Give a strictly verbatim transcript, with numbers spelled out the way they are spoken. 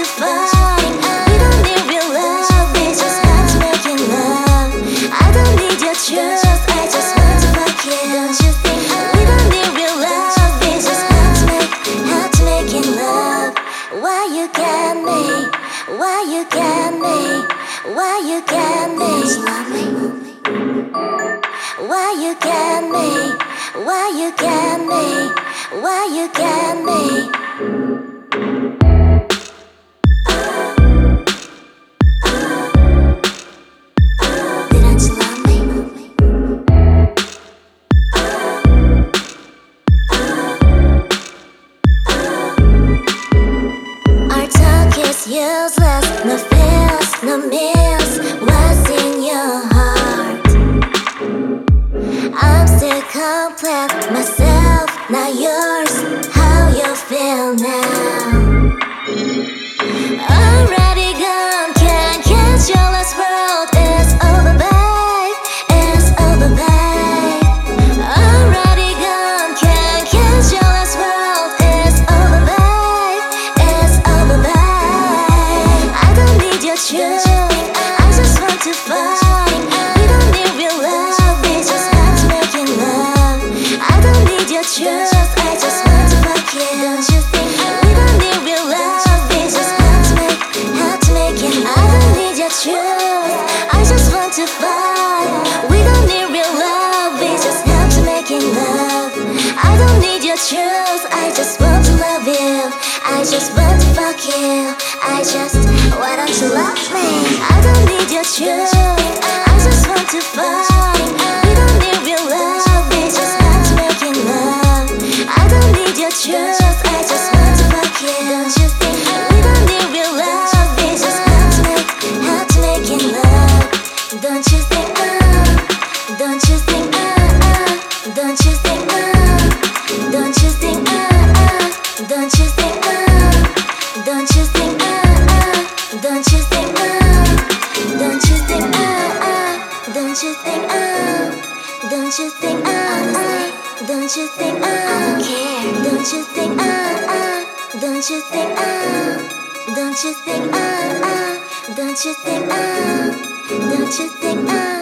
to fight. We don't need real love, we just want to making love. I don't need your trust, I just want to fuck you. Don't you think? We don't need real love, we just want to make, how to making love. Why you got me? Why you got me? Why you got me? Why you got me? Why you got me? Why you got me? Didn't you love me? Our talk is useless, no feels, no miss. What's in your heart? I'm still complex, myself, not yours. How you feel now? Already gone, can't catch your last world. It's over, babe, it's over, babe. Already gone, can't catch your last world. It's over, babe, it's over, babe. I don't need your truth, I just want to fight. We don't need real love, we just want to making love. I don't need your trust, I just want to fuck you. Don't you think? We don't need real love, we just want to make, how to making love. I don't need your truth, I just want to fight. We don't need real love, we just have to making love. I don't need your truth, I just want to love you. I just want to fuck you. I just, why don't you love me? I don't need your truth, I just want to fight. We don't need real love, we just want to making love. I don't need your truth, I just want to fuck you. Don't you think? We don't need real love, we just want to make, how to making love. Don't you think? Uh, don't you think? Uh, uh, don't you think? Uh, don't you think? Uh, uh, don't you think? Uh, don't you think? Uh, uh, don't you think? Uh, don't you think? Uh, uh, don't you think? Uh, don't you think? Uh, uh, don't you think? Uh, I don't care. Don't you think? Uh, uh, don't you think? Uh, don't you think? Uh, uh, don't you think? Uh, don't you think? Uh.